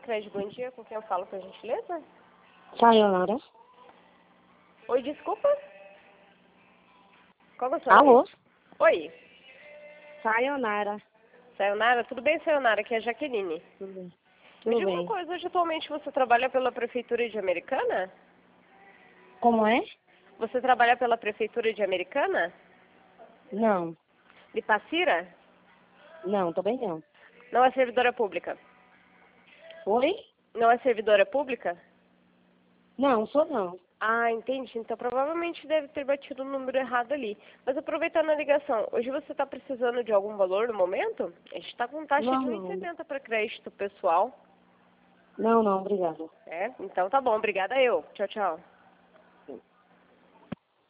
Cicred, bom dia. Com quem eu falo, por gentileza? Sayonara. Oi, desculpa? Qual é o seu nome? Alô? Oi. Sayonara. Sayonara, tudo bem, Sayonara? Aqui é a Jaqueline. Tudo bem. Me Tudo diga uma bem. coisa, hoje atualmente você trabalha pela Prefeitura de Americana? Como é? Você trabalha pela Prefeitura de Americana? Não. De Passira? Não, também não. Não é servidora pública? Oi? Não é servidora pública? Não, sou não. Ah, entendi. Então provavelmente deve ter batido o número errado ali. Mas aproveitando a ligação, hoje você está precisando de algum valor no momento? A gente está com taxa Não, de não. 1,70 para crédito pessoal. Não, não, obrigada. É? Então tá bom. Obrigada eu. Tchau, tchau.